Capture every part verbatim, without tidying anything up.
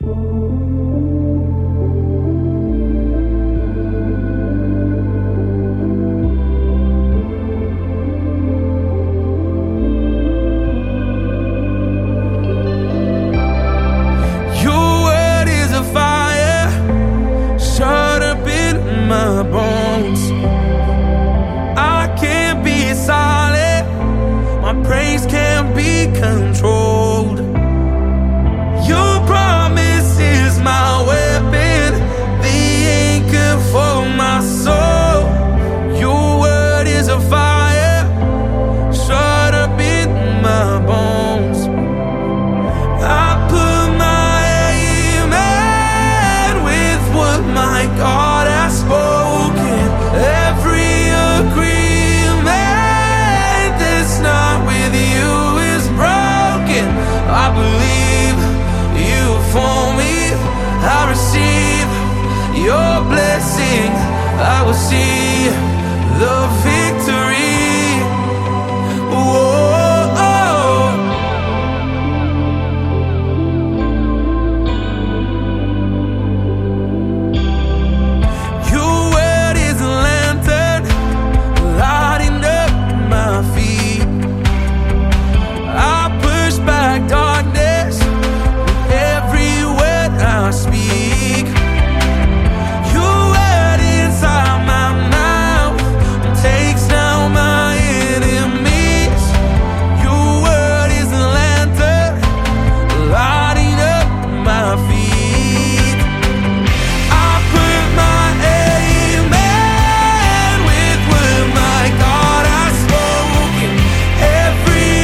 Praise can't be controlled. Your promise is my weapon, the anchor for my soul. Your word is a fire shut up in my bones. I put my amen with what my God has spoken. Every agreement that's not with you is broken. I believe you for me. I receive your blessing. I will see the victory. Whoa. Your word is a lantern lighting up my feet. I push back darkness with every word I speak. Your word inside my mouth takes down my enemies. Your word is a lantern lighting up my feet. I put my amen with what my God has spoken. Every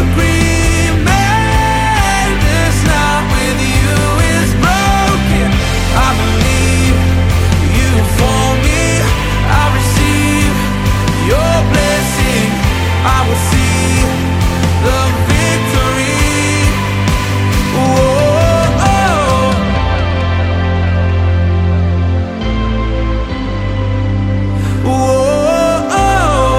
agreement that's not with you is broken. I believe you for me. I receive your blessing. I will see the victory. Whoa. Whoa.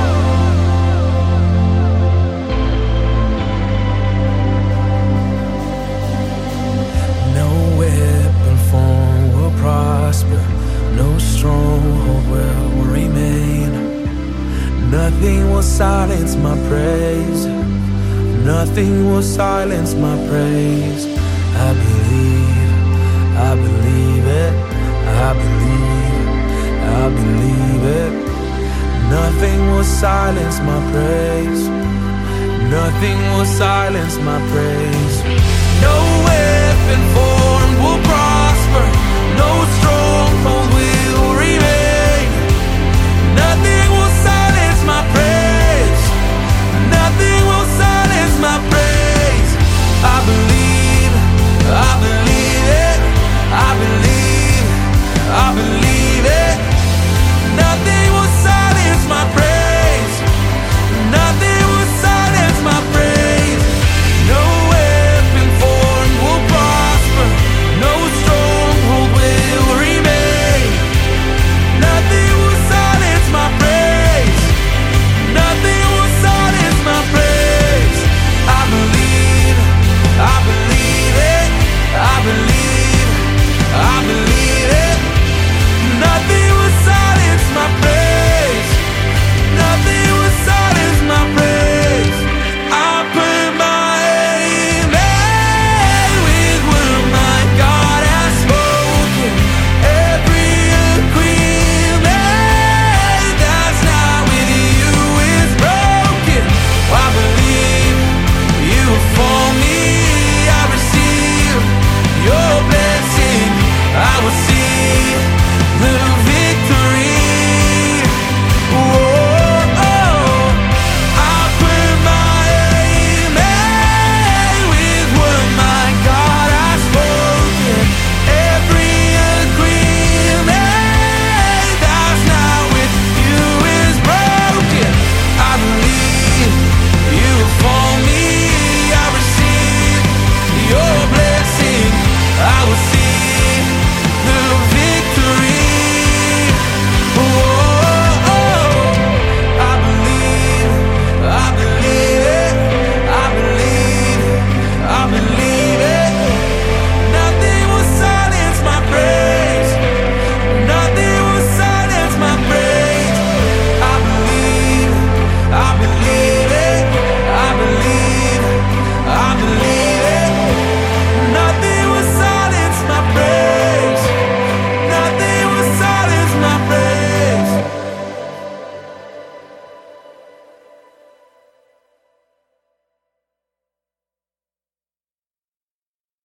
No weapon formed will prosper. No stronghold will remain. Nothing will silence my praise. Nothing will silence my praise. I believe, I believe it. I believe, I believe it. Nothing will silence my praise. Nothing will silence my praise. No weapon for